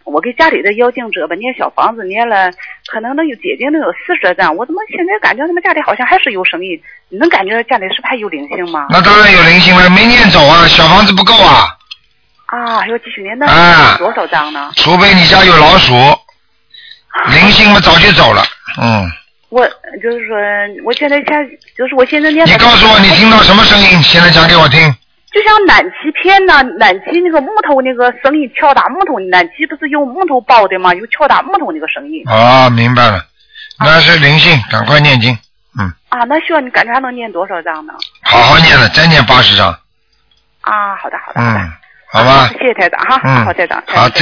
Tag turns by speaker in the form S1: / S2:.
S1: 我给家里的妖精者吧念小房子念了，可能能有接近能有40多张，我怎么现在感觉他们家里好像还是有声音？你能感觉家里是不是还有灵性吗？
S2: 那当然有灵性了，没念走啊，小房子不够啊。
S1: 啊，要继续念，那多少张呢？
S2: 除非你家有老鼠，灵性嘛早就走了，
S1: 我就是说，我现在就是我现在念。
S2: 你告诉我，你听到什么声音？现在讲给我听。
S1: 就像暖气片呐，暖气那个木头那个声音，敲打木头，暖气不是用木头包的吗？有敲打木头那个声音。
S2: 哦，明白了，那是灵性，赶快念经。
S1: 那需要你感觉还能念多少张呢？
S2: 好好念了，再念80张。
S1: 啊，好的。
S2: 好吧。
S1: 谢谢台长哈。好，台长。
S2: 好。